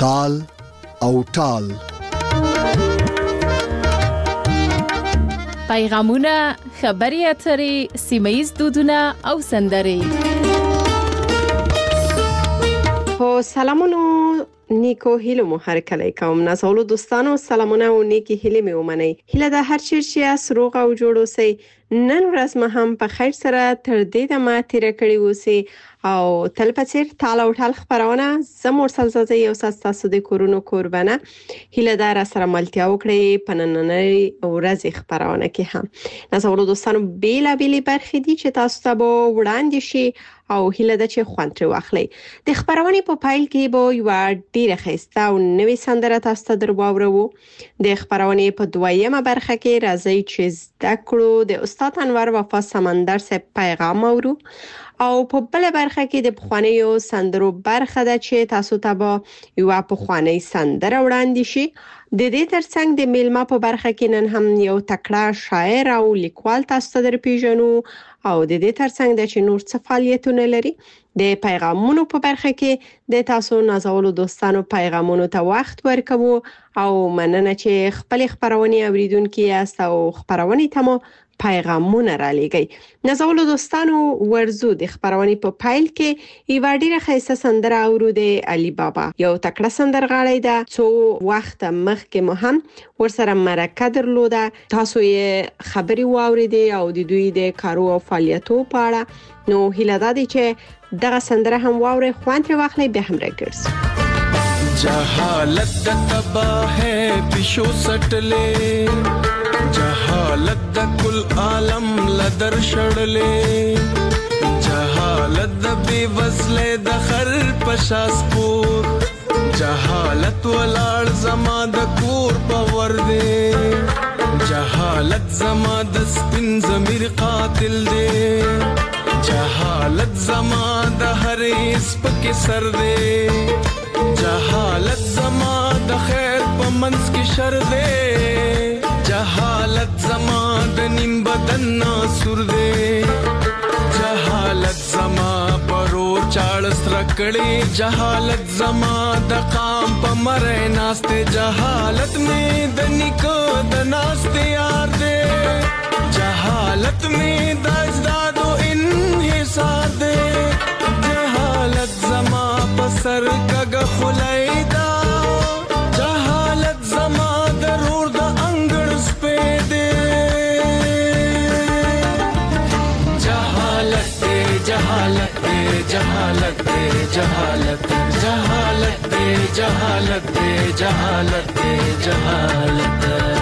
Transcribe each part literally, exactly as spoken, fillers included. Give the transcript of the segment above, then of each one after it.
تال او ټال. پیغامونه، خبري اترې، سیمه‌ییز دودونه او سندرې. خو سلامونو، نیکو هیلو مو هرکلی کوم. نازولو دوستانو سلامونه او نیکی هیلې مې ومنئ. هیله ده هر چیرې چې یاست روغ او جوړ اوسئ. نن ورځ مو هم په خیر سره تر دې دمه تیره کړې اوسئ او تل په څیر تال او ټال خپرونه زه مرسل زازه یو ساعت ستاسو د کورونو کوربنه. هیله ده راسره ملتیا وکړئ په نننۍ ورځې خپرونه کې هم. نازولو دوستانو بیلابیلې برخې دي چې تاسو ته به وړاندې شي او هیله ده چې خوند ترې واخلئ. د خپرونې په پیل کې به یوه ډیره ښایسته او نوې سندره تاسو ته در واورو. د خپرونې په دویمه برخه کې راځئ چې زده کړو د استاد انور وفا سمندر صاحب پیغام اورو او په بل برخه کې د پخوانیو سندرو برخه ده چې تاسو ته به یوه پخوانۍ سندره وړاندې شي. د دې ترڅنګ د میلمه په برخه کې نن هم یو تکړه شاعر او لیکوال تاسو ته در پیژنو او د دې ترڅنګ د چې نور څه فعالیتونه لري. د پیغامونو په برخه کې د تاسو نازولو دوستانو پیغامونو ته وخت ورکوو او مننه چې خپل خبرونه اوریدونکو یاست او خبرونه ته مو پیغامونه را لېږئ. نازولو دوستانو ورزو د خبرونې په پیل کې یوه ډیره ښایسته سندره اورو د علي بابا. یو تکړه سندرغاړی ده. څو وخت مخکې مو هم ورسره مرکه درلوده. تاسو یې خبرې واورېدې او د دوی د کارو او فعالیتو په اړه. نو هیله ده چې دغه سندره هم واورئ، خوند ترې واخلئ، بیا هم راګرځو. جهالت د تباہ پیشو سټلې، جهالت د کل عالم لدر شړلې، جهالت د بے وزلې د خر پشاس پور، جهالت ولاړ زما د کور پور دې، جهالت زما د سپین ضمیر قاتل دې، جهالت زما د هر سپک سر دې، جهالت زما د خیر په منځ کې شر دې، جهالت زما د نیم بدن ناسور دې، جهالت زما پرور چاړس رکړې، جهالت زما د قام په مرې ناشته، جهالت می د نیکو د ناشته یار دې، جهالت می د اجدادو انحصار دې، جهالت زما په سر کګه خلیدا، جهالت زما ضرور د انګړ سپې دې، جهالت دې جهالت دې جهالت دې جهالت جهالت دې جهالت دې جهالت دې جهالت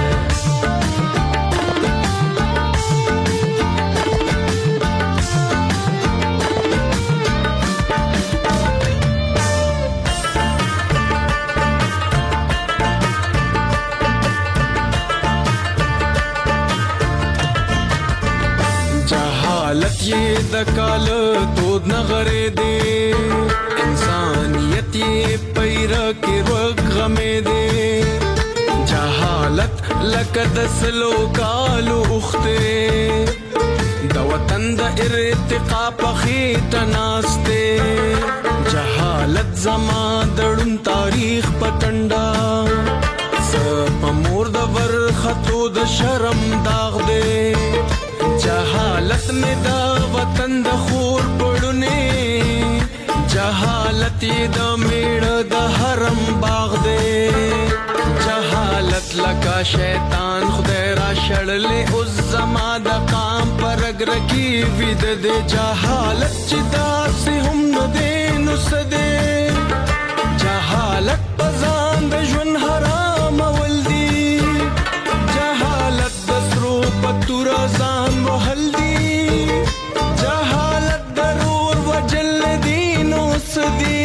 جهالت یہ دکال دود نغرے دے، انسانیت یہ پیرا کے رگ غمے دے، جہالت لکد سلو کالو اختے، دا وطن دا ارتقا پخیٹ ناستے، جہالت زمان دڑن تاریخ پتنڈا، سپ مور دا ورخطو دا شرم داغ دے، جہالت میں دا وطن دا خور پڑنے، جہالت یہ دا میڑ دا حرم باغ دے، جہالت لکا شیطان خدای را شڑلے اس زما دا قام پر اگرکی وید دے، جہالت چدا سے ہم ندے نسدے، جہالت پزان دا جون حرام ولدی، جہالت دسرو پتور ازان وحل دی، جہالت ضرور وجل دین اسدی،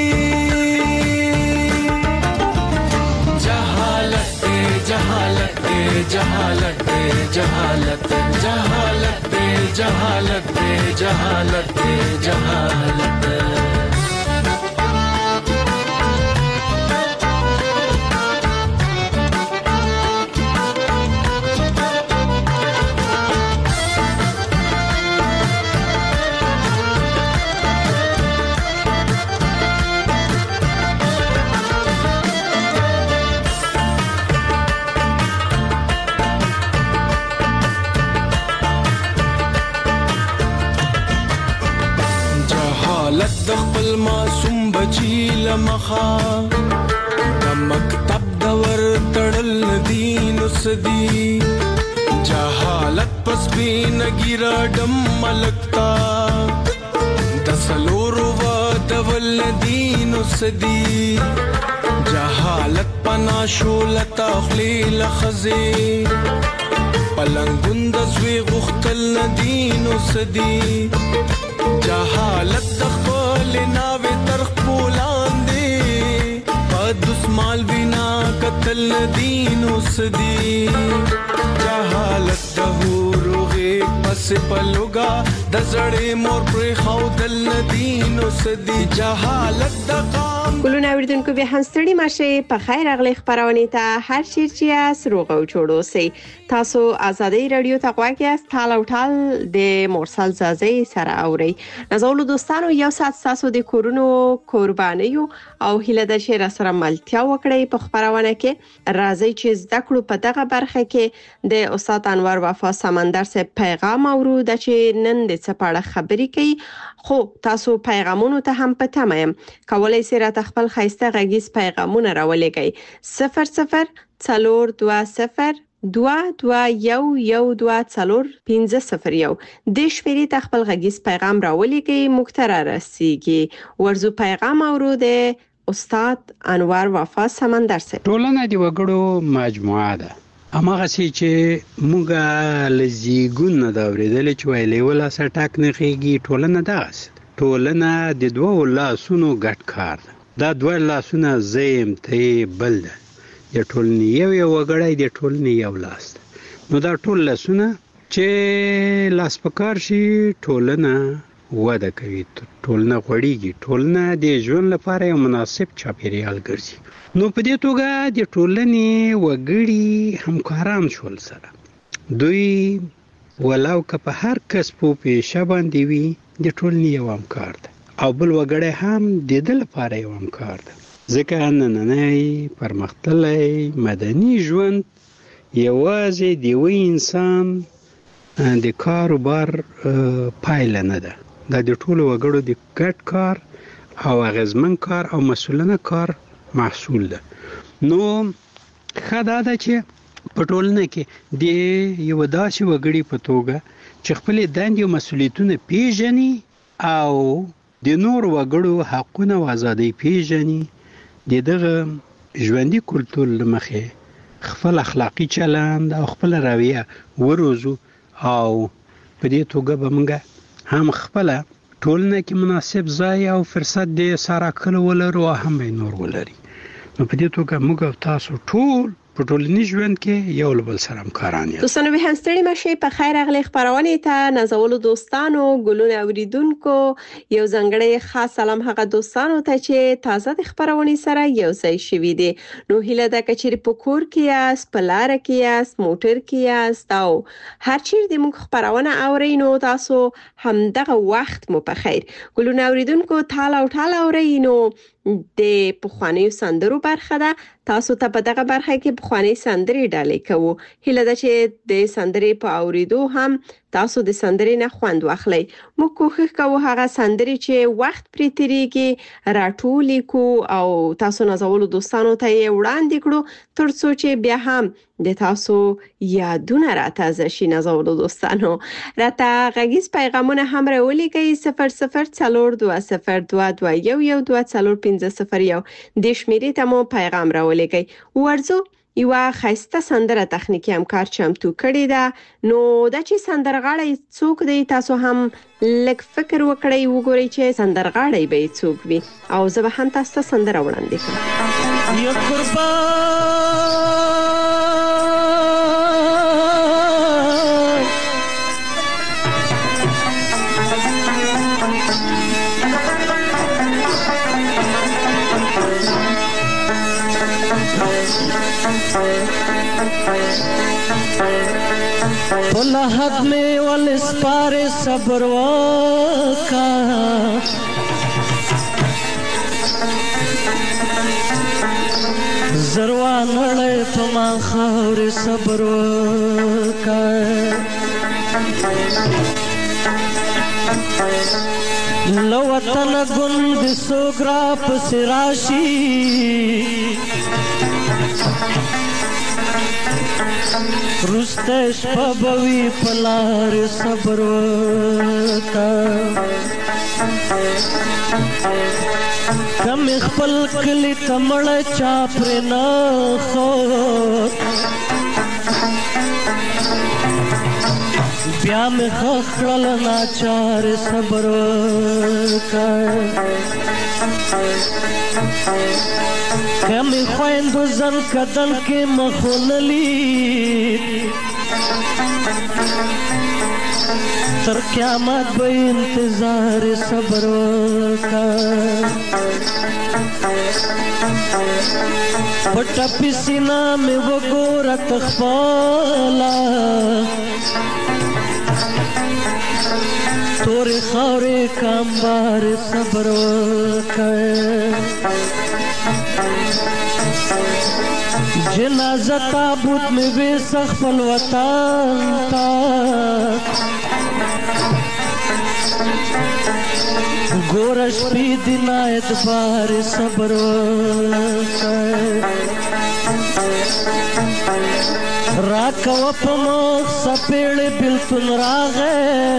جہالت دے جہالت دے جہالت دے جہالت جہالت دے جہالت دے جہالت دے جہالت جهالت د خپل معصوم بچی لمخا د مکتب دور تړل دین سدي جهالت پس بین ګیرا ډم ملکتا د سلورو و دول دین سدي جهالت پنا شولتا خلیل خزي پلنګون د زوی غختل دین سدي جهالت د خپل ناوې تر خپلان دی پدوس مال بنا قتل دین سدي جهالت د هوروغه پس پلوګا د زړې مور پر خو دل دین سدي جهالت د قام ګلونه اوریدونکو به هم ستړي مشه په خیر اغلی خبرونه ته هر شي چې اس روغ او جوړو سي تاسو ازادي رادیو ته غواړئ است ټال او ټال د مرسل زازي سره اوري نازولو دوستانو یو سات تاسو د کورونو قربانيو او هله د شهر سره ملتیا وکړي په خبرونه کې راځي چې زده کړو په دغه برخه کې د استاد انور وفا سمندر سره پیغام اورو د چې نن د څپاړه خبري کوي خو تاسو پیغامونو ته هم پته مې کولای سي را خپل خاصه غږیز پیغامونه راولېږئ صفر صفر څلور دوه صفر دوه دوه یو یو دوه څلور پنځه صفر یو د شمیرې ته خپل غږیز پیغام راولېږئ مختره رسیږي ورزو پیغام اورو د استاد انور وفا سمندر سره ټولنه دی وګړو مجموعه ده امغه سي چې مونږه لزیګون دا ورېدل چې ویلې ولا سټاک نه خيږي ټولنه ده ټولنه د دوه لاسونو ګډ کار دا دوه لاسونه زیم ته بل ده د ټولنې یو یو وګړی د ټولنې یو لاس نو دا ټول لاسونه چې لاس پکار شي ټولنه وده کوي ټولنه غوړیږي ټولنه د ژوند لپاره یو مناسب چاپیریال ګرځي نو په دې توګه د ټولنې وګړي همکاران شول سره دوی ولو که په هر کس په پیښه باندې وي د ټولنې یو همکار ده او بل وګړی هم د دې لپاره یو همکار ده ځکه نننی پرمختللی مدني ژوند یوازې د یو انسان د کاروبار پایله نه ده دا د ټولو وګړو د ګډ کار او اغیزمن کار او مسؤلانه کار محصول ده نو خدا ده چې په ټولنه کې د یو داسې وګړي په توګه چې خپل دندې او مسؤلیتونه پیژني او د نور وګړو حقونه او ازادۍ پیژني د دغه ژوندۍ کلتور لمخې خپل اخلاقی چلند او خپل رویه وروزو او په دې توګه به موږ هم خپل ټولنه کې مناسب ځای او فرصت د سره کول ولرو هم به نور ولري نو په دې توګه موږ تاسو ټول په ټولنیز ژوند کې یو بل سره همکاران یو دوستانو به هم ستړي مشه په خیر اغلی خبرونه ته نازولو دوستانو ګلونه اوریدونکو یو ځنګړی خاص سلام هغه دوستانو ته چې تازه د خبرونه سره یو ځای شوي دي نو هیله ده چې په کور کې یاست په لار کې یاست موټر کې یاست او هر چیرې د موږ خبرونه اورئ نو تاسو هم دغه وخت مو په خیر ګلونه اوریدونکو تاله او تاله اورئ نو د پخوانیو سندرو برخه ده تاسو ته په دغه برخه کې پخوانی سندري ډالې کوو هیله ده چې د سندري په اوریدو هم تاسو د سندري نه خوند واخلئ موږ کوښښ کوو هغه سندري چې وخت پرې تیریږي راټولې کو او تاسو نازولو دوستانو ته یې وړاندې کړو ترڅو چې بیا هم د تاسو یادونه راتازه شي نازولو دوستانو راته غږیز پیغامونه هم راولېږئ صفر صفر څلور دوه صفر دوه دوه یو یو دوه څلور پنځه صفر یو د شمیرې ته مو پیغام راولېږئ ورځو یو خاصه سندره تخنیکی همکار چمتو کړی ده نو د چې سندرغاړی څوک دی تاسو هم لږ فکر وکړئ وګورئ چې سندرغاړی به څوک وي او زه به هم تاسو ته سندره وړاندې کړم یا قربان لحد میں والاسپار صبر وکا زروان وڑے پما خور صبر وکا لو وطن گند سوگرا پس راشی رستش پبوی پلار صبر وکا کم خپل کلی تمړ چاپر نه خو بیا مې خخړل ناچار صبر وکا کم خویندو زن کدن کې مخونلی تر قیامت به انتظار صبر وکا پټه پسینا مې وګوره تخپالا تورې خاورې کامبار صبر وکا جنازه تابوت میں ویسخ خپل وطن تا گورش پی دینا ادبار صبر وکا راکو پمخ سپیڑ بلتن راغے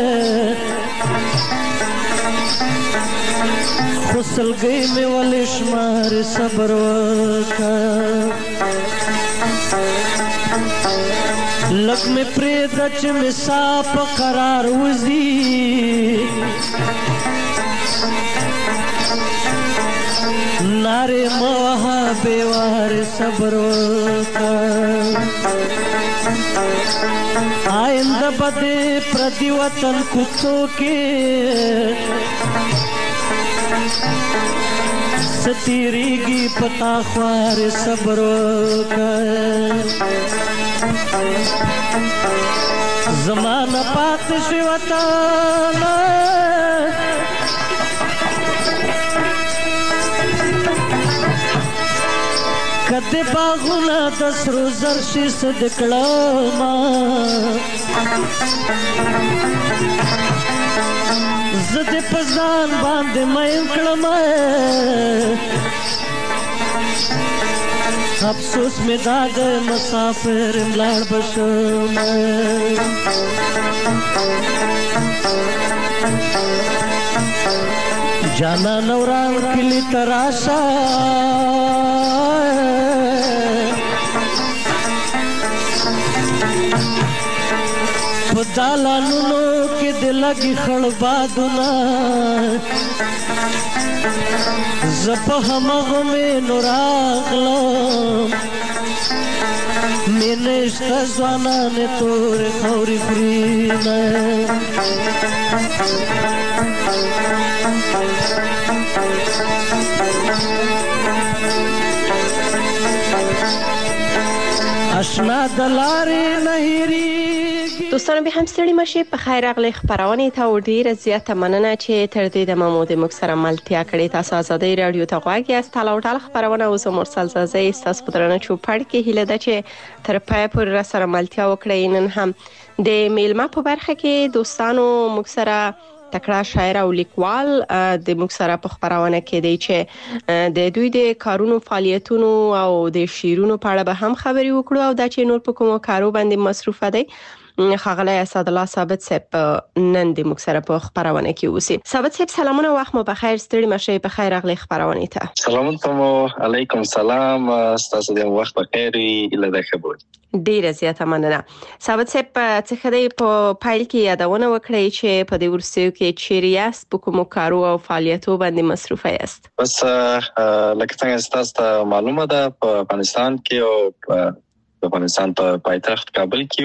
خسل گئی میں والشمار صبر وکا لگ میں پریدچ میں ساپ قرار وزی نارے موہا بیوار صبر وکا آئندہ بدے پردی وطن کتوں کے ستیریگی پتا خوار صبر وکا زمانہ پات شوطان کدے باغونا دس روزر شی صدقلما زد پزان باندے مین کلما افسوس میں داغ مسافر املار بشم جانا نوران کلی تراشا پدالا نونو کے دلگی خڑبادونا زپا ہمغ میں نراغلام میں نشتا زوانان تور خوری فرینا اشنا دلاری نهیری دوستانو به هم ستړي مشي په خیر راغلی خبرونه ته ډیره زیاته مننه چې تر دې د مامود مکسره ملتیا کړې تاسو آزادۍ رادیو ته غواړئ است تعالوا ټال خبرونه اوس مرسل زازي تاسو په درنه چوپړ کې هله ده چې تر پای پورې را سره ملتیا وکړئ نن هم د میلمه په برخه کې دوستانو مکسره تکړه شاعر او لیکوال د مکسره په خبرونه کې دی چې د دوی د کارونو فعالیتونو او د شیرونو په اړه به هم خبري وکړو او دا چې نور په کومو کارو باندې مصروف دی خاغلی اسد الله ثابت صاحب نن د مکسره په خبرونه کې اوسي. ثابت صاحب سلامونه وخت مو بخیر ستړي مشه په خیر اغلی خبرونه ته. سلامونه علیکم سلام تاسو د وخت بخیر اله ده خبر. ډیره زیاته مننه. ثابت صاحب څه خدای په فایل کې یادونه وکړئ چې په دې ورسیو کې چیریاس په کومو کارو او فعالیتو باندې مصروف یاست. بس لکه څنګه تاسو ته معلومه ده په افغانستان کې او په افغانستان په پایتخت کابل کې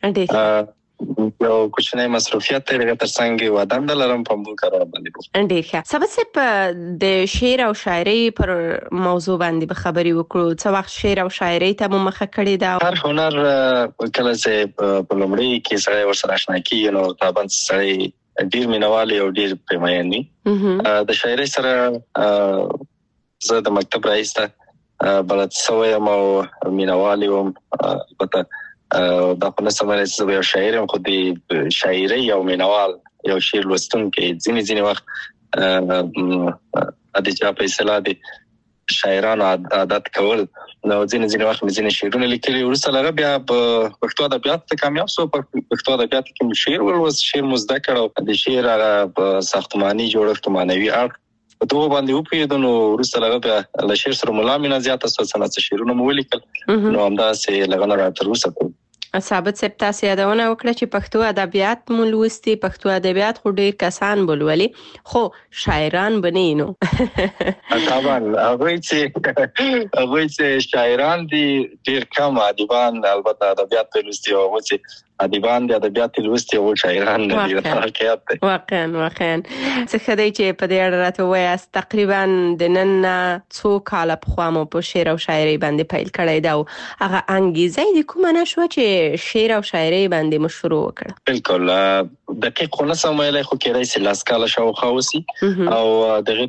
یو کوچنی مصروفیت دی لکه ترڅنګ ودان دلرم په موږ کار باندې. ډیر ښه. ثابت صاحب د شعر او شاعري پر موضوع باندې به خبري وکړو. څه وخت شعر او شاعري ته مو مخه کړی دا؟ هر هنر کله چې په لومړی کې سره ورسره آشنا کیږي نو طبعا سره ډیر مینوال او ډیر پیمایي. د شاعري سره زه د مکتب رئیس ته بلد سوی او مینوال یم البته دا په نسمه چې یو شاعر هم خو د شاعري او مینوال یو شعر لوستونکي ځینې ځینې وخت د چا په اصطلاح د شاعرانو عادت کول نو ځینې ځینې وخت مې ځینې شعرونه لیکلي وروسته هغه بیا په پښتو ادبیات ته کامیاب شو په پښتو ادبیات کې مې شعر ولوست شعر مو زده کړ او د شعر هغه ساختماني جوړښت معنوي اړخ په دغه باندې وپوهېدم نو وروسته هغه بیا له شعر سره ملا مینه زیاته شوه څه څه شعرونه مې ولیکل نو همداسې له هغه نه تر اوسه پورې ثابت صاحب تاسو یادونه وکړه چې پښتو ادبیات مو لوستي پښتو ادبیات خو ډېر کسان بولولي خو شاعران بنې نو طبعا هغه چې هغه چې شاعران دي ډېر کم ادیبان البته ادبیات لوستي او چې ادیبان د ادبیات لوستي او شاعران نه دي حقیقت دی واقعا واقعا څه خدای چې په دې اړه راته وایي تقریبا د نن څو کال په خوا مو په شعر او شاعري باندې پیل کړی دا او هغه انګیزه د کومه نشو چې شعر او شاعري باندې مشروع وکړه بالکل دقیق خو نه سمویلای خو کېدای شي لاس کاله شاوخوا وسی او دغه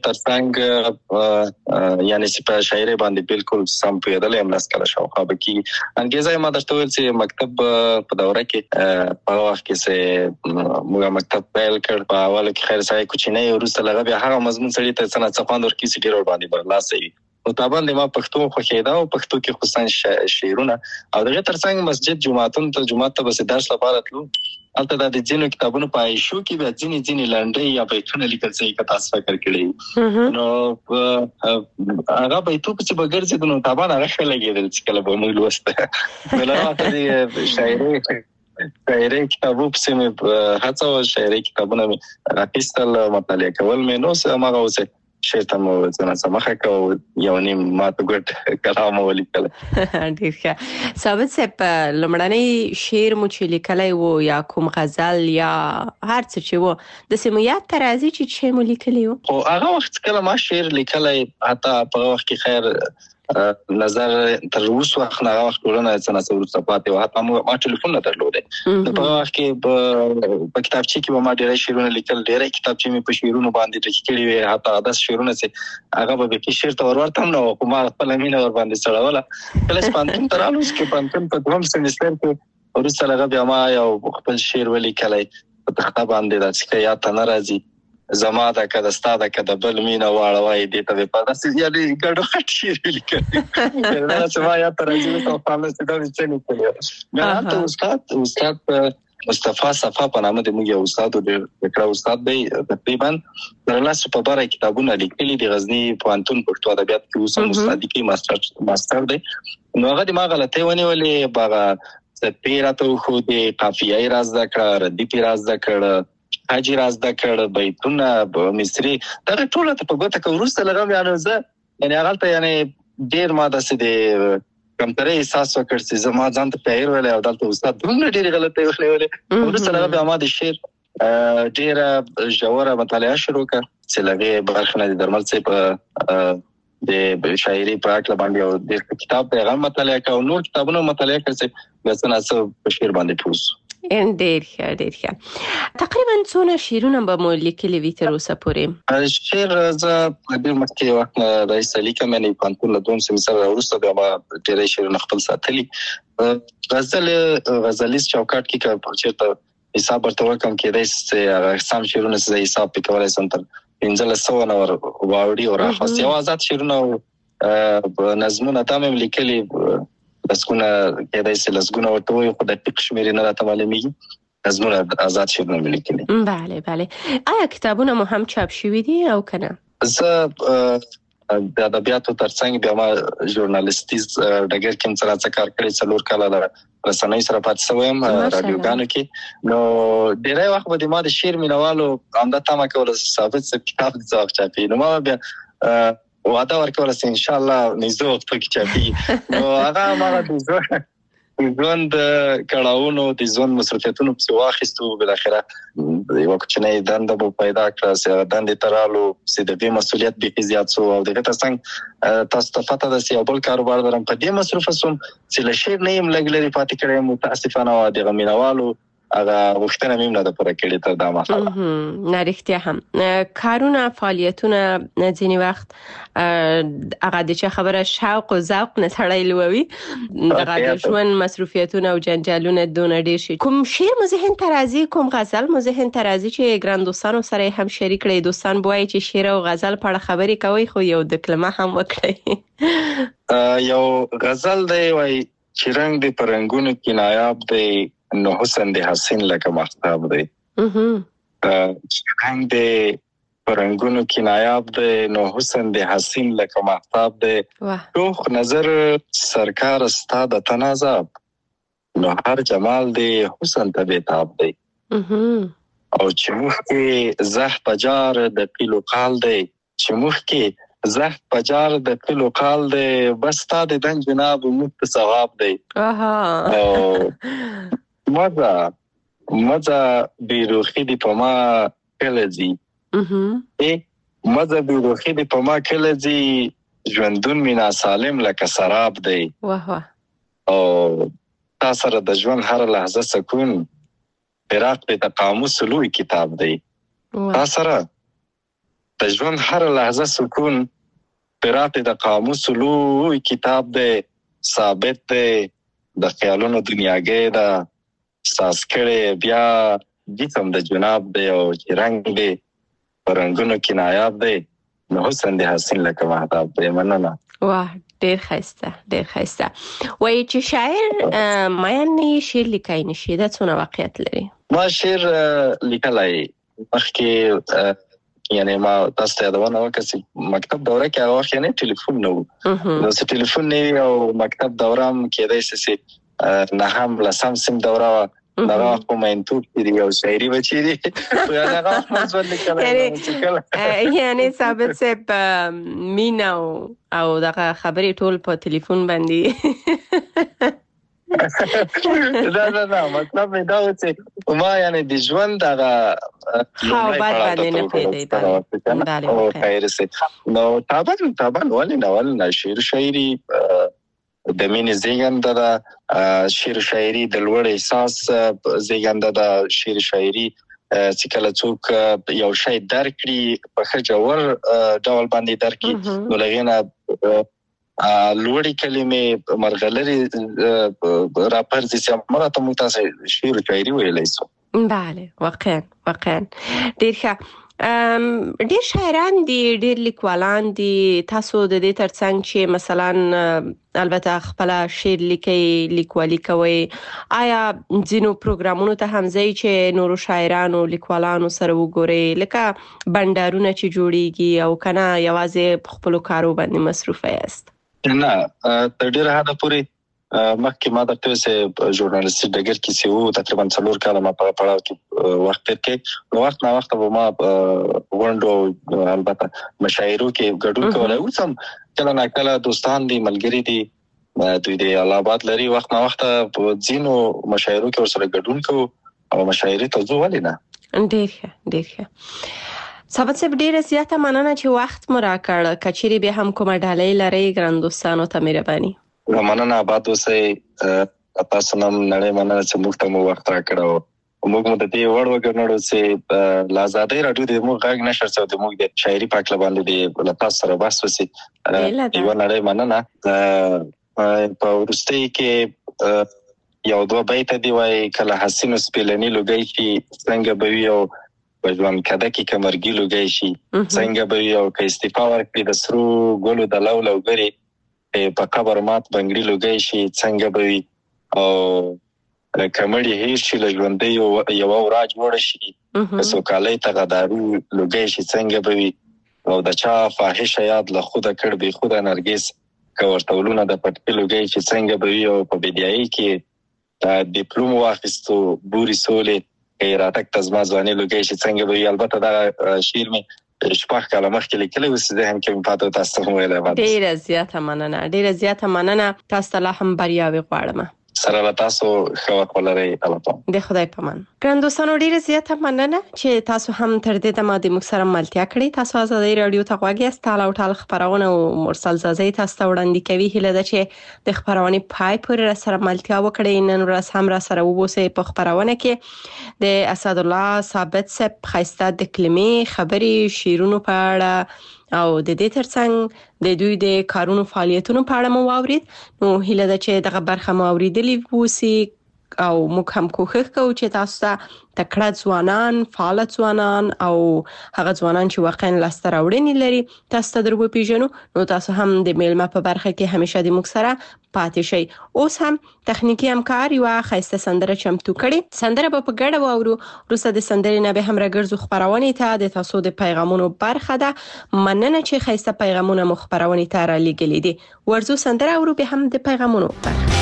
ترڅنګ یعنی چې په شاعري باندې بالکل سم پیدل هم لاس کاله شاوخوا بکی انګیزه ما درته ویل چې مکتب په دوره کې په وخت کې چې موږ مکتب پیل کړ په اول کې خیر سره کوچنی وروسته لږه بیا هغه مضمون سړی ته څنګه څه خوند ورکړي چې ډیر باندې برلاسي نو طبعا د ما پښتو خو خېدا او پښتو کې خصوصا شعرونه او دغه ترڅنګ مسجد جمعهتون ته جمعه ته بس درس لپاره تلو البته د ځینو کتابونو په ایشو کې به ځینې ځینې لنډۍ یا بیتونه لیکل شوي که تاسو فکر کړئ نو هغه بیتو چې به ګرځېدو نو طبعا هغه ښه لګېدل چې کله به موږ لوسته بل هغه د شاعري شاعري کتابو پسې مې هڅه وه شاعري کتابونه مې راخیستل مطالعه کول مې نو څه هماغه اوسې شعر ته مو ځنه سمخه کو یو نیم ماته ګټ کلام ولیکل ډېر ښه ثابت صاحب لومړنی شعر مو چې لیکلی و یا کوم غزل یا هر څه چې و داسې مو یاد ته راځي چې څه مو لیکلی و خو هغه وخت کله ما شعر لیکلی حتی په هغه وخت کې خیر نظر تر اوسه وخت نه وخت ټولنه څنګه څه ورته پاتې و حتی ما ټلیفون نه درلودې په وخت کې په کتابچه کې ما ډېر شعرونه لیکل ډېر کتابچه مې په شعرونو باندې ډک کړي وي حتی داس شعرونه چې هغه به کې شعر ته ورورتم نو کومه خپل مینه ور باندې سړوله کله سپانتون ترالو چې پانتون په دوم سمستر کې ورسره هغه بیا ما یو خپل شعر ولیکلی په تخته باندې دا چې یا ته ناراضي زما دا کده ستا دا کده بل مینا واړوي دې ته په داسې یاري ګډو خټ شعر لیکل دا چې ما یا تر دې ته په لاسه دا چې نه کړی دا ته استاد استاد مصطفی صفا په نامه د موږ یو استاد د کړه استاد دی تقریبا درلاسه په باره کتابونه لیکلي د غزنی پوهنتون پښتو ادبیات کې اوس هم استاد کی ماستر ماستر دی نو هغه د ما غلطه ونیولې باغه سپیراتو خو د قافیه راز دا کړه ردی پی راز دا کړه حاجی راز دا کړ بیتونه مصری دا ټول ته په ګوته کې ورسته لږه یعنی زه یعنی هغه ته یعنی ډیر ما داسې د کمتري احساس وکړ چې زما ځان ته پیر ویل او دلته استاد دومره ډیر غلطه ویلې ورسته لږه ما د شعر ډیر جوړه مطالعه شروع کړ چې لږه برخه نه درمل څه په د شاعري په اړه باندې او د کتاب پیغام مطالعه کاو نور کتابونو مطالعه کړ چې مثلا څه په شعر باندې پوس ډېر ښه ډېر ښه تقریبا څونه شعرونه به مو لیکلي وي تر اوسه پورې شعر زه ډېر مخکې وخت نه راهیسې لیکم یعنې پوهنتون له دوم سمستر وروسته بیا ما ډېری شعرونه خپل ساتلي غزل غزلیز چوکاټ کې که چېرته حساب ورته وکړم کېدای شي چې هغه اقسام شعرونه چې زه حساب پرې کولی شم تر پنځلس سوه نه واوړي او راخواست یو آزاد شعرونه او نظمونه دا مې لیکلي لسګونه کېدای شي لسګونه ورته وایي خو دقیق شمېرې نه راته معلومېږي نظمونه آزاد شعرونه مې لیکلي بله بله آیا کتابونه مو هم چاپ شوي دي او که نه زه د ادبیاتو ترڅنګ بیا ما ژورنالیستیز ډګر کې هم څه راڅه کار کړی څلور کاله له رسنیو سره پاتې شوی یم راډیوګانو کې نو ډېری وخت به د ما د شعر مینوالو همدا تمه کوله ثابت صاحب کتاب دې څه وخت چاپي نو ما بیا وعده ورکوله چې انشاءالله نږدې وختو کې چاپي نو هغه هماغه د ژوند کړاوونو د ژوند مصروفیتونو پسې واخیستو بالاخره یوه کوچنۍ دنده به پیدا کړه چې هغه دندې ته رالو چې د دې مسؤلیت بیخي زیات شو او دغه ترڅنګ تاسو ته پته ده چې یو بل کاروبار لرم په دې مصروفه شوم چې له شعر نه یم لږ لرې پاتې کړی یم متاسفانه او دغه مینوالو هغه وختنه مې نه د پوره کړی ته دا مسله نه رښتیا هم کارونه فعالیتونه ځینې وخت هغه د چا خبره شوق او ذوق نه سړی لوي دغه د ژوند مصروفیتونه او جنجالونه دونه ډیر شي. کوم شعر مو ذهن ته راځي، کوم غزل مو ذهن ته راځي چې ګران دوستانو سره هم شریک کړئ؟ دوستان بوایي چې شعر او غزل په اړه خبرې کوي خو یو د کلمه هم وکړئ. یو غزل دی وای چې رنگ د پرنګونو کې نایاب دی نو حسن د حسین لکه مختاب دی. رنگ د پرنګونو کې نایاب دی نو حسن د حسین لکه مختاب دی. روح نظر سرکار استاد تنازاب نو هر جمال دی حسن ته بیتاب دی. او چې موږ کې زه پجار د پیلو قال دی چې موږ کې زه پجار د پیلو قال دی بس تا د دن جناب موږ ته ثواب دی. مزه مزه بیروخی دی په ما کلزی مزه بیروخی دی په ما کلزی ژوندون مینا سالم لکه سراب دی. او تا سره د ژوند هر لحظه سکون فراق د قاموس لوی کتاب دی. تا سره د ژوند هر لحظه سکون فراق د قاموس لوی کتاب دی. ثابت دی د خیالونو دنیاګۍ دا ساس کړي بیا جسم د جناب دی او چې رنگ دی پرنګونو کې نایاب دی نو حسن د حسین لکه مهتاب دی. مننه. واه ډیر ښایسته ډیر ښایسته. وایي چې شاعر ماین نه شعر لیکای نشي دا څونه واقعیت لري؟ ما شعر لیکلای مخکې یعنی ما تاسو ته یادونه وکړه چې مکتب دوره کې هغه وخت نه ټلیفون نه و نو چې ټلیفون نه او مکتب دوره هم کېدای چې نه هم لسم سم دوره هغه خو مینتوب دی او شاعري بچی دی یا هغه مزول لیکلای یعنی ثابت صاحب مینا او دغه خبرې ټول په ټلیفون باندې دا دا دا مطلب دا و چې ما یعنی د ژوند هغه خو بعد باندې نه پیدا او خیر سي نو طبعا طبعا ولې نه ولې شعر شاعري د مینې زیږنده ده، شعر شاعري د لوړ احساس زیږنده ده. شعر شاعري چې کله څوک یو شی درک کړي په ښه ژور ډول باندې درک کړي نو لږ نه لوړې کلمې مرغلري راپرځي چې موږ ته موږ تاسو شعر شاعري ویلی سو. بله واقعا واقعا ډیر ښه. ډیر شاعران دي ډیر لیکوالان دي تاسو د دې ترڅنګ چې مثلا البته خپل شعر لیکي لیکوالي کوي آیا ځینو پروګرامونو ته هم ځئ چې نورو شاعرانو لیکوالانو سره وګورئ لکه بندرونه چې جوړیږي او کنه یوازې په خپل کارو باندې مصروف یاست؟ نه تر ډیره حده پورې مخکې ما درته چې ژورنالیستي ډګر کې چې وو تقریبا څلور کاله ما په پړاو کې وخت تیر کړ نو وخت نه وخت به ما غونډو البته مشاعرو کې ګډون کولای اوسم کله نه کله دوستان دي ملګري دي دوی د الهاباد لري وخت نه وخت په ځینو مشاعرو کې ورسره ګډون کوو او مشاعرې ته ځو ولې نه. ډیر ښه ډیر ښه. ثابت صاحب ډیره زیاته مننه چې وخت مو راکړ. کچېرې بیا هم کومه ډالۍ لرئ ګران دوستانو ته مهرباني. مننه آباد اوسئ. تاسو نن نړۍ مننه چې موږ ته مو وخت راکړو. موږ مو د دې وړ وګڼو چې لا آزادۍ راډیو د موږ غږ نشر څو د موږ د شاعري پاک لباندې د لپاس سره بحث وسی یو نړۍ مننه. په ورستۍ کې یو دوه بیت دی وای کله حسین سپیلنی لګی شي څنګه به وي او ژوند کده کې کمرګي لګی شي څنګه به وي او که استعفا ورکړي د سرو ګلو د لو لوګري په قبر مات بنګړي لګی شي څنګه به وي او کمړي هیڅ شي لژوندې یو وراج وړ شي پسو کالای ته غدارو لګی شي څنګه به وي او د چا فاحش یاد له خوده کړ به خوده نرګس کورتولونه د پټکلو لګی شي څنګه به وي او په بدایي کې ډیپلوم واخیستو بوري سولې ایراتک تزما ځواني لګی شي څنګه به وي. البته دا شعر می شپږ کاله مخکې لیکلی و چې ذهن کې مې پاتې تاسو ته ویلی. ډېره زیاته مننه ډېره زیاته مننه. تاسو ته لا هم بریاوې غواړم. سره تاسو خو ولري الله د خدای پامان. ګران دوستانو ډیره زیاته مننه چې تاسو هم تر دې دمه د موږ سره ملتیا کړې. تاسو آزادۍ رادیو ته غواړئ است تعالی او تعالی خبرونه او مرسل زازي تاسو ته وړاندې کوي. هله ده چې د خبرونه پای پورې سره ملتیا وکړئ. نن ورځ هم را سره وبوسئ په خبرونه کې د اسد الله ثابت صاحب خاصه د کلمې خبري شیرونو په اړه او د دې ترڅنګ د دوی د کارونو فعالیتونو په اړه مو واورید. نو هیله ده چې دغه برخه مو اوریدلې ووسی او موږ هم کوښښ کوو چې تاسو ته تکړه ځوانان، فعال ځوانان او هغه ځوانان چې واقعا لاسته راوړنې لري تاسو ته درو پیژنو. نو تاسو هم د میلمه په برخه کې همیشه د موږ سره پاتې شئ. اوس هم تخنیکی همکار یو خاصه سندره چمتو کړي. سندره په ګډه واورو. وروسته د سندرې نه به هم راګرځو خبرونه ته د تاسو د پیغامونو برخه ده. مننه چې خاصه پیغامونه مخبرونه ته را لګلې دي. ورزو سندره اورو به هم د پیغامونو برخه.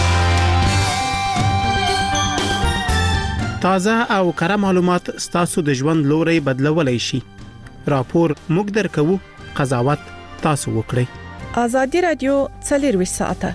تازه او کره معلومات ستاسو د ژوند لوري بدلولای شي. راپور موږ درکو، قضاوت تاسو وکړئ. آزادي رادیو څلور ساعته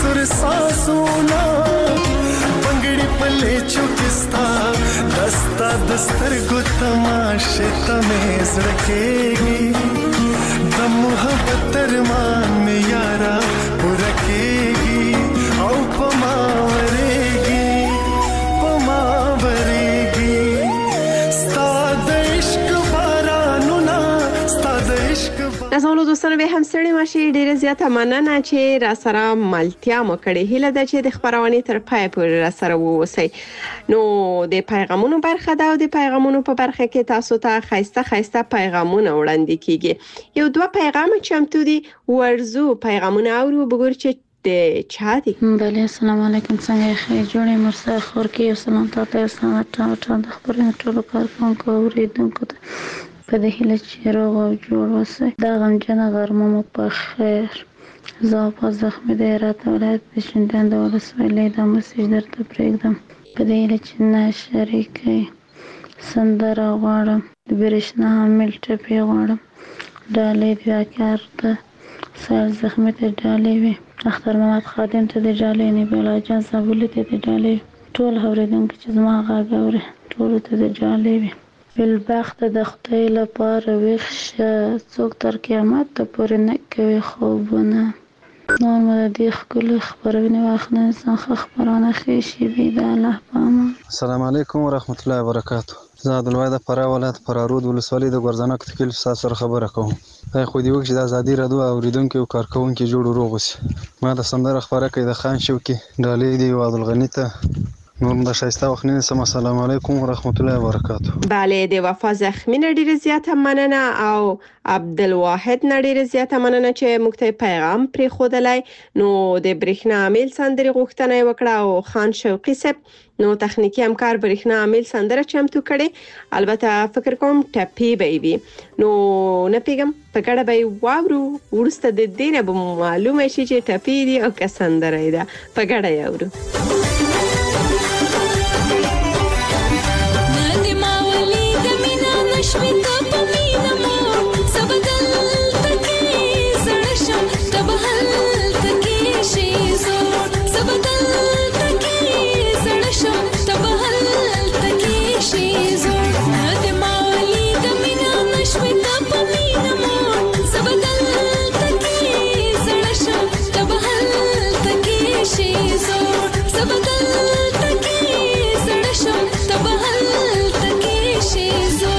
सुना बंगड़ी पले चुकिस्ता दस्ता سترګو تماشه ته مې زړه کېږي د محبت ترمان مې یارا پوره کېږي او په ما ورېږي په ما ورېږي ستا د عشق بارانونه ستا د عشق نازولو دوستانو به هم ستړي ماشي ډیره زیاته مننه چې را سره ملتیا مو کړې هیله ده چې د خبرونه تر پای پورې را سره ووسی نو د پیغامونو برخه ده او د پیغامونو په برخه کې تاسو ته خاصه خاصه پیغامونه وړاندې کیږي یو دوه پیغام چمتو دي ورزو پیغامونه اورو وګورئ چې د چا دي بله السلام علیکم څنګه ښه جوړې مرسته خور کې سلام تاسو سلام تاسو د خبرونو ټولو کارکونکو اوریدونکو ته په دې هیله چې روغ او جوړ اوسئ دا غمجنه غرمه مو په خیر زه په زخمي د هرات ولایت د شینډنډ ولسوالۍ د مسیج درته پرېږدم په دې هیله چې نه شریکئ سندره غواړم د برېښنا حامل ټپې غواړم ډالۍ د واقعار ته سال زخمي ته ډالۍ وي اختر محمد خادم ته د ډالۍ نبي الله جان صابولي ته د ډالۍ ټول اورېدونکي چې زما غږ اوري ټولو ته د ډالۍ وي بالبخت د خدای لپاره ویښ شه څوک تر قیامت پورې نه کوي خوبونه نور مو د دې ښکلې خپرونې واخله انسان ښه خپرونه ښې شېبې د الله په امان السلام علیکم ورحمت الله وبرکاتو زه عبدالواحد د فراه ولایت فرارود ولسوالۍ د ګورځنک تکیل استاد سره خبره کوم دا خو دې وکړي چې د ازادي راډیو اورېدونکي او کارکوونکي جوړ روغ اوسي ما د سندره خپره کوي د خان شوکي ډالۍ دی عبدالغني ته نور د شایسته وخت نه سم السلام علیکم ورحمت الله وبرکاتو bale د وفا زخمی نه ډیره زیاته مننه او عبدالواحد نه ډیره زیاته مننه چې موږ ته پیغام پرې خودلای نو د برېښنا عامل سندري غوښتنه وکړه او خان شوقي صاحب نو تخنیکی همکار برېښنا عامل سندره چمتو کړي البته فکر کوم ټپی به وي نو نه پیغام په کډه به واورو ورسته د دینه به معلومه شي چې ټپی دی او که سندره ده په کډه یاورو شميتا پمینه مو سبدل تکي زړشم تبهل تکي شي زور سبدل تکي زړشم تبهل تکي شي زور د ماولي د مینا شميتا پمینه مو سبدل تکي زړشم تبهل تکي شي زور سبدل تکي زړشم تبهل تکي شي زور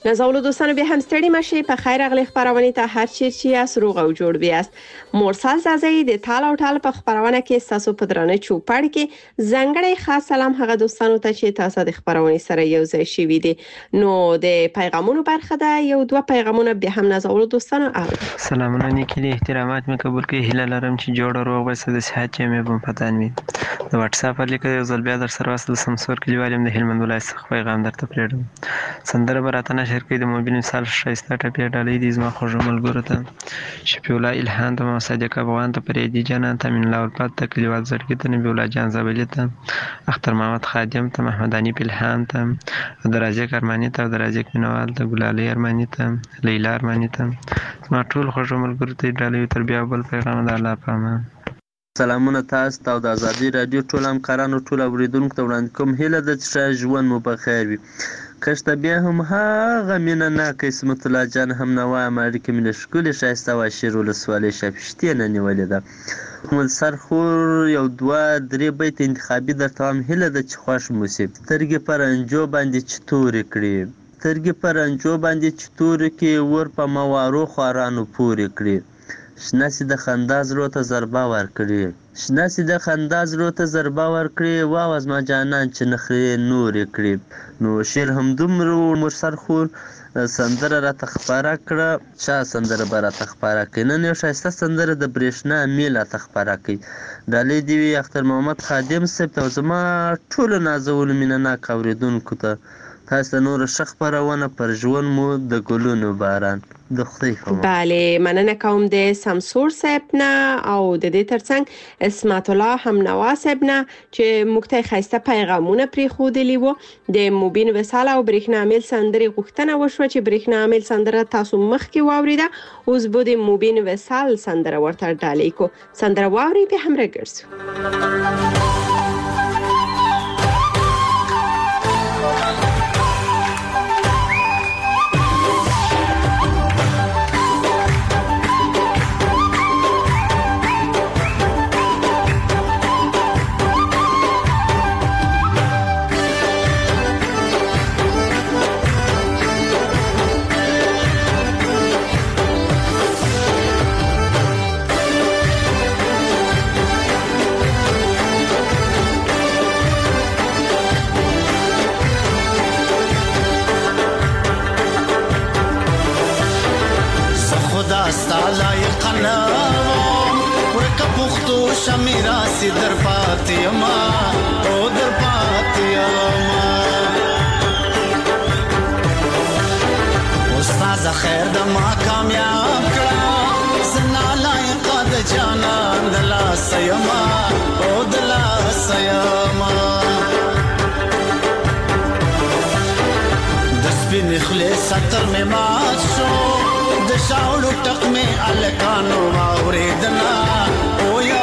نازولو دوستانو بیا هم ستړي مشي په خیر اغلی خبرونه ته هر چی چې اس روغ او جوړ بیاست. مرسل زازی د تال او ټال په خبرونه کې تاسو په درنه چوپړ کې ځنګړی خاص سلام هغه دوستانو ته چې تاسو د خبرونه سره یو ځای شوي دي. نو د پیغامونو برخه ده یو دوه پیغامونه به هم نازولو دوستانو اوري. سلامونه نیکی احترامات مې قبول کړئ. هیله لرم چې جوړ او روغ وسه د صحت چې مې په پتان وي. د واتس اپ لیکه یو ځل بیا در سره واسه د سمسور کلیوالم د هلمند ولایت څخه پیغام درته پرېږدم. سندره براتنه شرکې د موبایل مثال شایسته ټپې ډالۍ دي زما خوږ ملګرو ته شفیع الله الهام ته صادق افغان ته پریدي جانان ته من الله الفات ته کلیوال زړګي ته نبی الله جان زابلی ته اختر محمد خادم ته محمدانی الهام ته درازه ارمانی ته درازه مینوال ته ګلالي ارمانی ته لیلا ارمانی ته ما ټول خوږ ملګرو ته ډالۍ تر بیا بل پیغام د الله پامه. سلامونه تاسو ته د ازادي رادیو ټول همکارانو ټول اوریدونکو ته وړاندې کوم. هیله ده چې ژوند مو په خیر وي. کشته بیا هم هغه مینه ناکه اسمت الله جان هم نوایم اړیکې مې له ښکلې ښایسته او عشیر ولسوالۍ شاپشتې نه نیولې ده. محمد سرخور یو دوه درې بیت انتخابي درته وایم. هیله ده چې خوښ مو شي. سترګې په رنجو باندې چې تورې کړي سترګې په رنجو باندې چې تورې کړي ور په موارو خوارانو پورې کړي. شنه سي د خندا زړه ته ضربه ورکړي شنه سي د خندا زړه ته ضربه ورکړي. واو زما جانان چې نخرې نورې کړي. نو شعر همدومره مرسل خور سندره راته خپاره کړه. چا سندره به راته خپاره کړي؟ نن یو ښایسته سندره د برېښنا میل راته خپاره کړي. ډالۍ دې وي اختر محمد خادم صاحب ته او زما ټولو نازولو مینه ناک اورېدونکو ته. تاسو ته نوره ښه خپرونه پر ژوند مو د ګلونو باران د خدای په امان. بله مننه کوم د سمسور صاحب نه او د دې ترڅنګ اسمت الله هم نوا صاحب نه چې موږ ته ښایسته پیغامونه پرېښودلي وو. د موبین وصال او برېښنا میل سندرې غوښتنه وشوه چې برېښنا میل سندره تاسو مخکې واورېده. اوس به د موبین وصال سندره ورته ډالۍ کو. سندره واورئ بیا هم راګرځو. شمیراسی در پاتیما او در پاتیما استاد خیر د ما کامیاب کړه زنا لایق د جانان دلا سیما او دلا سیما د سپین خلیص ستر می مات شو د شاولو ټک می الکانو واوریدنا او یا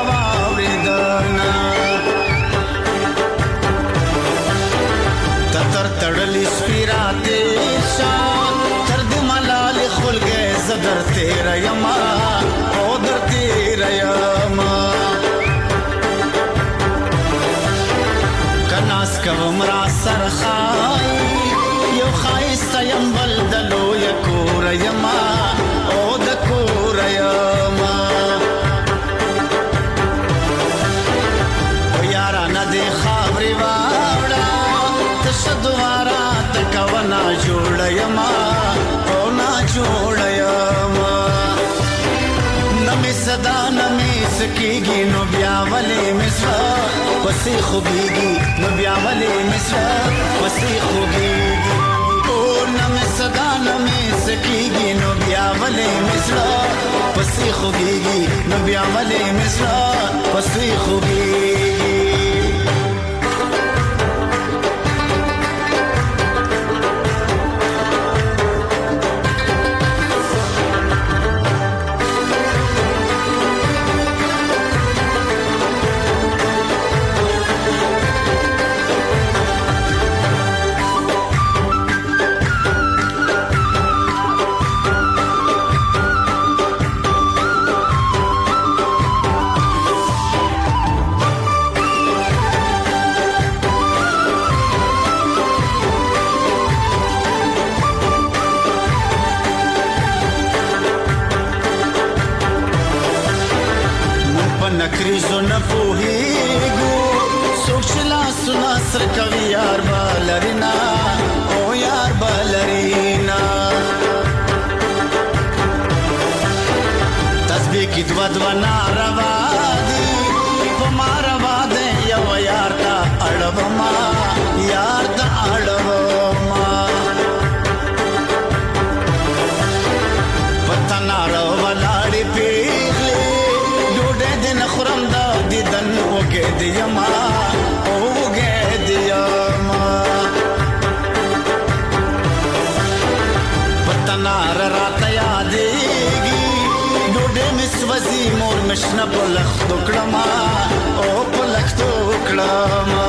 تر تړلی سپیرا دیشا تر د ملال خلګې زدر تیر یما او در تیر یما کناس کوم را سرخای یو خایست یم بلدلو یکور یما او د کور یما او یارا ندی خبري واړه دوارا تکونا جوړ یما او نا جوړ یما نمی صدا نمی سکیږي نو بیا ولې مسوا وسی خوږیږي نو بیا ولې مسوا وسی خوږیږي او نمی صدا نمی سکیږي نو بیا ولې مسوا وسی خوږیږي نو بیا ولې مسوا وسی خوږیږي. نکریزو نه پوهیږو څوک چې لاسونه سره کوي یار به لري نه او یار به لري نه تسبیح کې دوه دوه ناروا دي په ما روا دی یو یار ته اړوما یار ته اړوما پته نارو ولاړې پیغلې ډوډۍ دې نه خورم دا دیدن وږې دې یما او وږې دې یما پته نار راته یادېږي ډوډۍ مې سوځي مور مې شنه په لښتو کړمه او په لښتو کړمه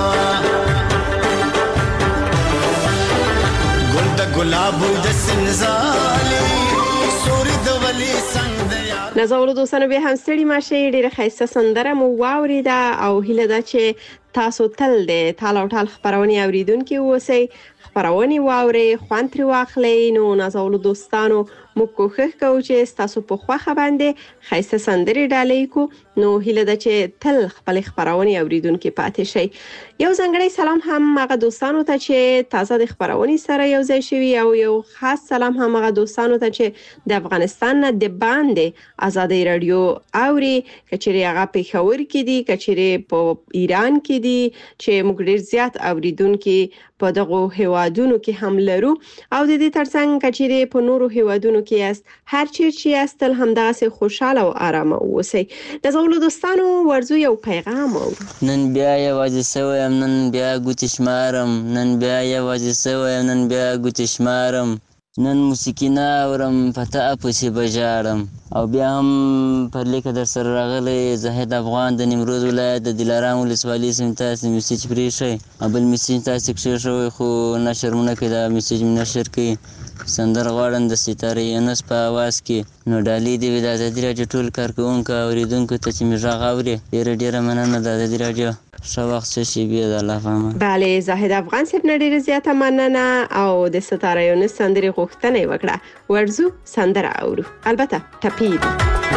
ګل د ګلابو د سنځالي سوري د ولي څنګ د یار نازولو دوستانو به هم ستړي ماشي ډیره خیسته سندره مو واوریده او هیله ده چې تاسو تل د تال او ټال خبرونه اوریدونکو اوسئ خبرونه واوري خوان تر واخلئ نو نازولو دوستانو مو کوښښ کوو چې تاسو په خوخه باندې خیسته سندري ډالۍ کو نو هیله ده چې تل خپل خبرونه اوریدونکو پاتې شي یو ځنګړی سلام هم هغه دوستانو ته چې تازه د خبرونه سره یو ځای شوي او یو خاص سلام هم هغه دوستانو ته چې د افغانستان نه د باندې ازادي رادیو اوري کچېری هغه په خبر کې دي کچېری په ایران کې دي چې موږ ډیر زیات اوریدونکو په دغه هوادونو کې هم لرو او د دې ترڅنګ کچېری په نورو هوادونو کې است هر چیر چې است تل همداسې خوشاله او آرام اوسئ د زولو دوستانو ورزو یو پیغام او نن بیا یوازې سویم نن بیا ګوتې شمارم نن بیا یوازې سویم نن بیا ګوتې شمارم نن موسیقي نه اورم پته پسې بجاړم او بیا هم پر لیکه در سره راغلی زاهد افغان د نیمروز ولایت د دلارام ولسوالۍ سیمې تاسې میسیج پرېښی او بل میسیج تاسې کښېښوی خو نشرمونه کوي دا میسیج مې نشر کوي سندره غواړم د ستاره یونس په اواز کې نو ډالۍ دې وي د ازادي راډیو ټول کارکوونکو اورېدونکو ته چې مې غږ اوري ډېره ډېره مننه د ازادي راډیو ښه وخت ښه شېبې د الله په امان بله زاهد افغان صاحب نه ډېره زیاته مننه او د ستاره یونس سندرې غوښتنه یې وکړه ورځو سندره اورو البته ټپي دي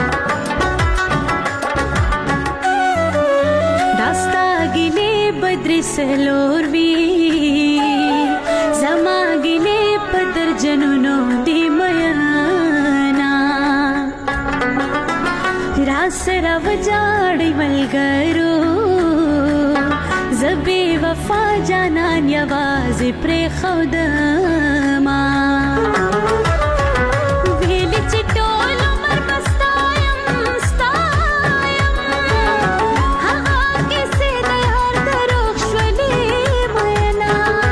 داستا ګلې بدرې سلور وي زما ګلې په درجنونو دی میانا را سره وجاړې ملګرو زبې وفا جانان یوازې پرې خودما ویلې چې ټول عمر بستایم ستایم هغه کیسې د یار دروغ شولې مینا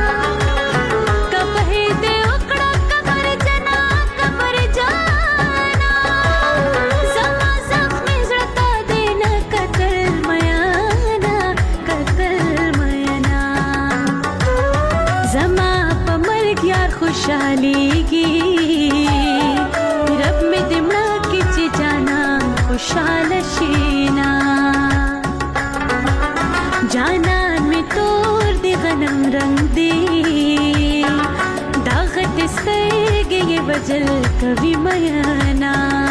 کبه دې وکړه کبر جنا کبر جانا زما زخمې زړه ته دې نه کتل مینا کتل مینا زما په مرګ یار خوشحاليږي رب مې دې مړه کې چې جانا خوشاله شینا جانان مې تور دی غنم رنگ دی دا غټ سترګې یې وجل کوي مینا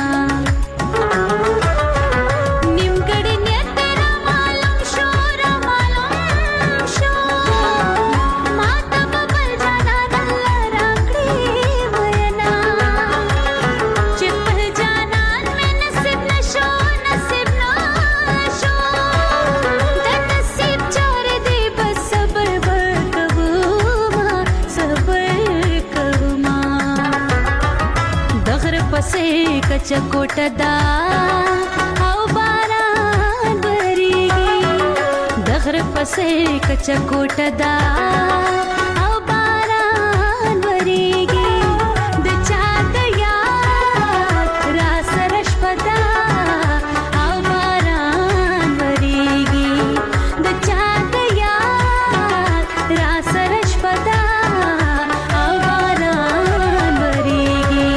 نیمګړی نیت را معلوم شو را معلوم شو ما ته به بل جانان الله راکړي مینا چې بل جانان مې نصیب نشو نصیب نشو د نصیب چارې دې بس صبر وکوما صبر کوما د غره پسې کچا کوټه دا او باران بریږي د غره پسې کچا کوټه دا او باران بریږي د چا د یاد را سره شپه ده او باران بریږي د چا د یاد را سره شپه ده او باران بریږي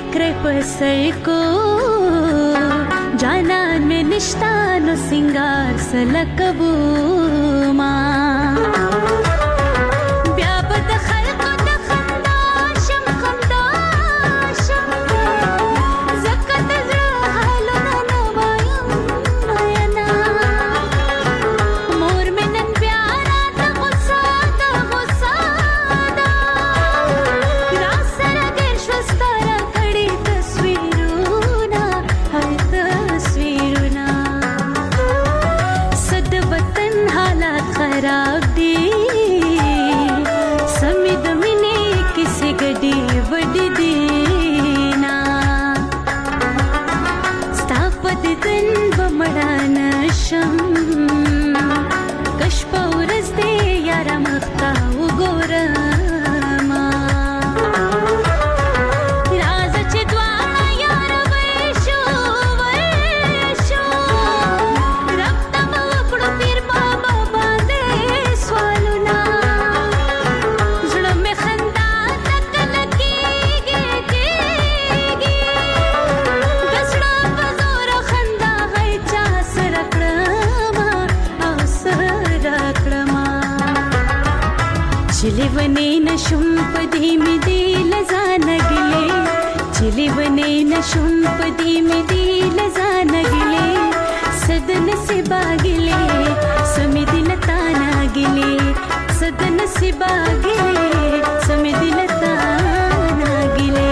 फिक्र पसर को जानन में निष्ठान सिंगार सलकबू माँ ब्याबद खल्क दखंदाशम खंदाशम जकत जहालना नवायम नयना मोर मिनन प्यारा ता गुस्सा ता गुस्सा दा रासरा गेशवस्तारा खड़ी तस्वीरुना हर तस्वीरुना सद वतन हालात खराब दी समिद मिने किसी गडी वडी दीना स्थापद दिन बमड़ा नशम कशपौरस दे यारा मख्ता उगोरमा राजाचे द्वारा यार वैशो वैशो रक्तम वकडो पीर बाबा बांधे स्वालुना जुड़ में खंदा तक लगेगी गेगी दसड़ा बजोर खंदा है चास रकड़मा आस रकड़मा चिलिवने न शुंपदी में दिल जानगले चिलिवने न शुंपदी में दिल जानगले सदन से बागिले समिदिल ताना गिले सदन से बागिले समिदिल ताना गिले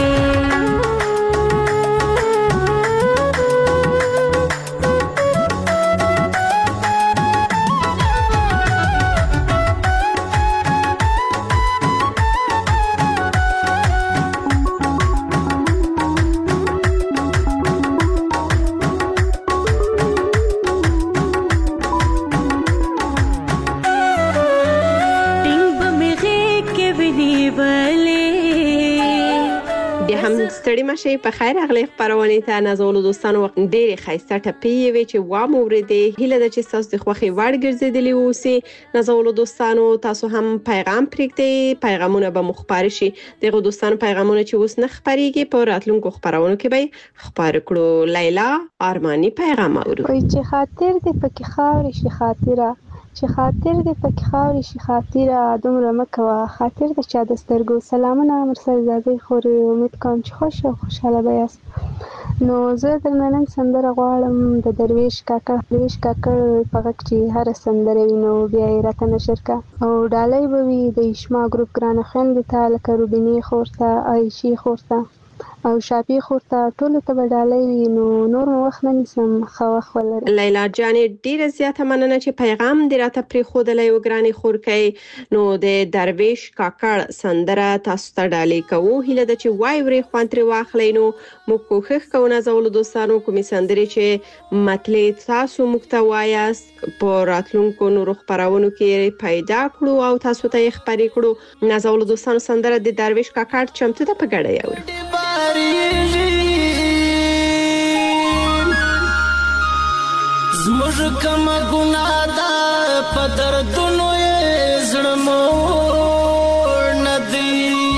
टिंग बमेगे के विनी वाले بیا هم ستړي مشي په خیر اغلی خبرونه ته نازولو دوستانو ډېری خایسته ټپی وی چې وا مورده هله د چې تاسو د خوخي وړ ګرځیدلی اوسي نازولو دوستانو تاسو هم پیغام پرېږدئ پیغامونه به مخبر شي دغه دوستانو پیغامونه چې اوس نه خبريږي په راتلونکو خبرونو کې به خبر کړو لیلا ارمانی پیغام اورو وای چې خاطر دې پکې خاورې شي خاطره چې خاطر دې پکې خاورې شي خاطره دومره مکوه خاطر د چا د سترګو سلامونه مرسل زادي خوري امید کوم چې خوش او خوشاله به یاست نو زه د نن سندره غواړم د درویش کاکا درویش کاکا په غږ چې هر سندره وینو بیا یې راته نشر کا او ډالۍ به وي د اشما ګروپ ګرانه خویندې ته لکه روبینې خورته عایشي خورته او شاپی خورته ټول ته بدالای وي نو نور وخت نه نسم خو خول لیلا جانې ډیره زیاته مننه چې پیغام دې راته پری خودلای وګرانی خورکې نو د درویش کاکړ سندره تاسو ته ډالې کوو هله د چې وای وري خوانتري واخلې نو مو کوخخ کوونه زول دوستانو کومې سندري چې مطلب تاسو مکتوایاست په راتلونکو نور خبرونو کې پیدا کړو او تاسو ته خبرې کړو نازول دوستانو سندره د درویش کاکړ چمته ته پګړې اورو زموږ کوم ګناه ده په دردونو یې زړه مور نه دی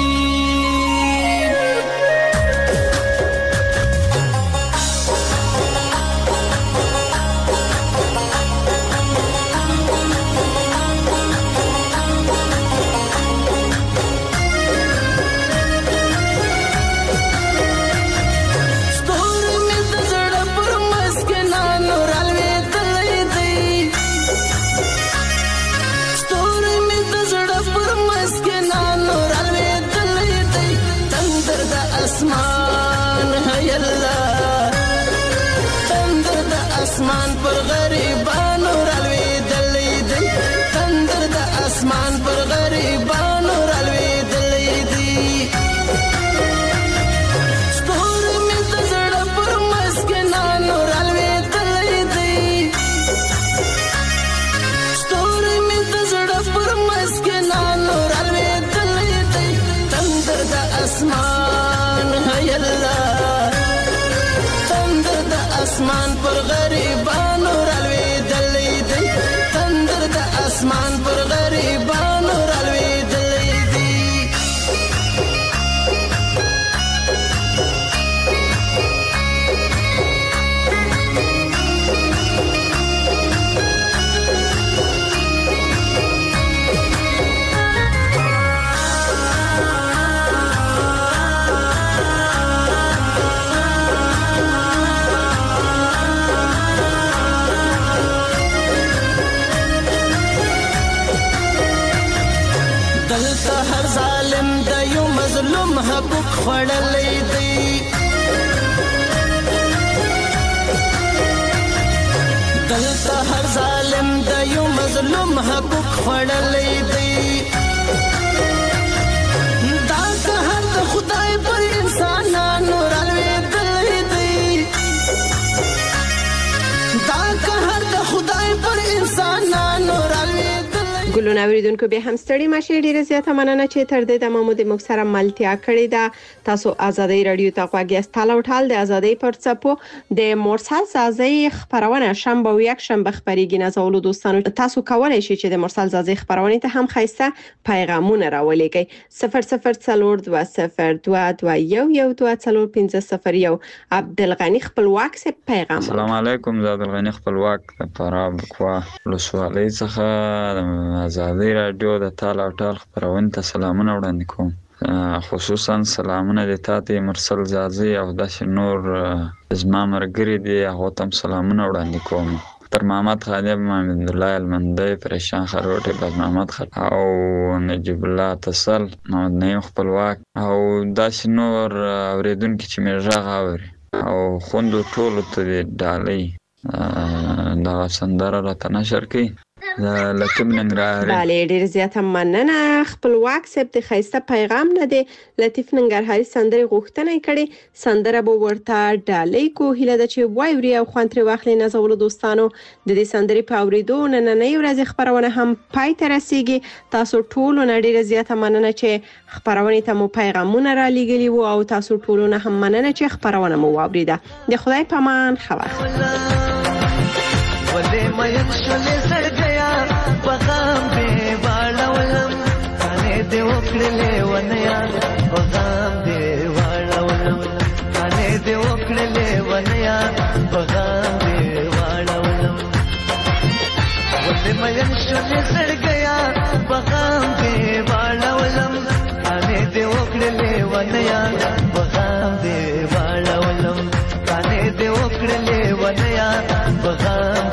اسمان پر غریبانو رالوي دلې دی تندر د اسمان پر غریبانو رالوي دلې دی ستور می د زړه پر مسکینانو رالوي دلې دی ستور می د زړه پر مسکینانو رالوي دلې دی تندر د اسمان هي الله تندر د اسمان پر غریبانو رالوي دلې دی تندر د اسمان پر غریبانو رالوي دلې دی خړلې دی دلته هر ظالم د یو مظلوم حقوق خړلې دی دا قهر د خدای پر انسانانو رالوېدلی دی دا قهر د خدای پر انسانانو رالوېدلی ګلونه اوریدونکو به هم ستړي مشه ډیره زیاته مننه چې تر دې د مو د مکسره ملتیا کړې ده تاسو ازادي رادیو ته غواګیاست تاله وټال د ازادي پر څپو د مرسل زازي خبرونه شنبه او یک شنبه خبريږي نازولو دوستانو تاسو کولای شئ چې د مرسل زازي خبرونه ته هم خاصه پیغامونه راولېږئ صفر صفر څلور دوه صفر دوه دوه یو یو دوه څلور پنځه صفر یو عبدالغنی خپلواک سه پیغام السلام علیکم زه عبدالغنی خپلواک لپاره بکوا لسوالۍ څخه ازادي رادیو د تاله او ټال خبرونه ته سلامونه وړاندې کوم خصوصا سلامونه د تاتې مرسل زازي او د نور زما مرګري دي هغه تم سلامونه وړاندې کوم تر محمد خالد محمد الله المندي پرشان خروټي بس محمد خل او نجيب الله اتصل محمد نعیم خپلواک او د نور اوریدونکو چې مې ژغ اوري او خوندو ټول ته ډالۍ دا سندره را تنشر کی لکه مننګرهاري bale ډیر زیاته مننه خپلواک سپ د خیسته پیغام نه دی لطیف ننګرهاري سندره غوښتنه کړي سندره به ورته ډالۍ کو هله د چې وایوري او خوانتري واخلې نازولو دوستانو د دې سندرې په اوریدو نن نه یو ورځ خبرونه هم پای ته رسیږي تاسو ټول نه ډیر زیاته مننه چې خبرونه ته مو پیغامونه را لېږلي وو او تاسو ټول نه هم مننه چې خبرونه مو واوریده د خدای پامان خبر ولې مې شولې سر گیا بغام دې واړولم کانه دې وکړلې ونیا بغام دې واړولم کانه دې وکړلې ونیا بغام دې واړولم ولې مې شولې سر گیا بغام دې واړولم کانه دې وکړلې ونیا بغام دې واړولم کانه دې وکړلې ونیا بغام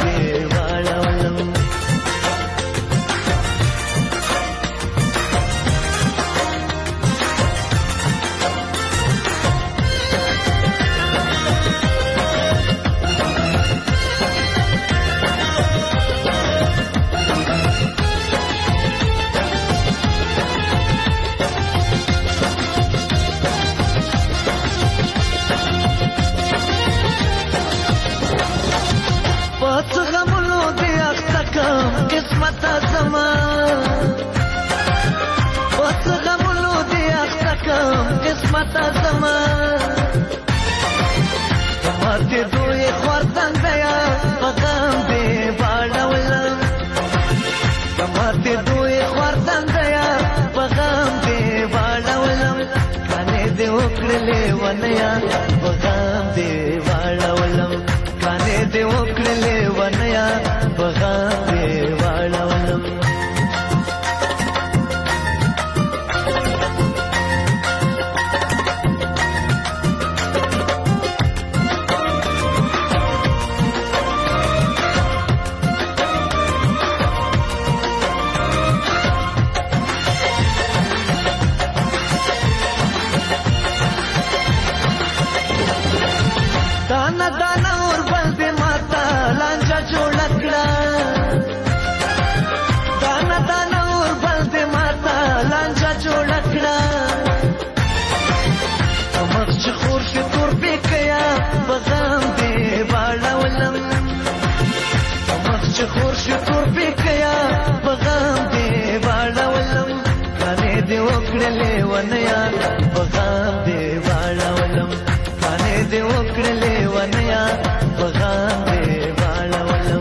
قسمت زمان وڅ غمونو دې اخته کم قسمت زمان ماته دوی خوردن دیا بغام دې واړولم ماته دوی خوردن دیا بغام دې واړولم کانه دې وکړلې ونیا بغام دې واړولم کانه دې وکړلې ونیا بغام خور شکر پکیا بغام دې واړولم کانه دې وکړلې ونیا بغام دې واړولم کانه دې وکړلې ونیا بغام دې واړولم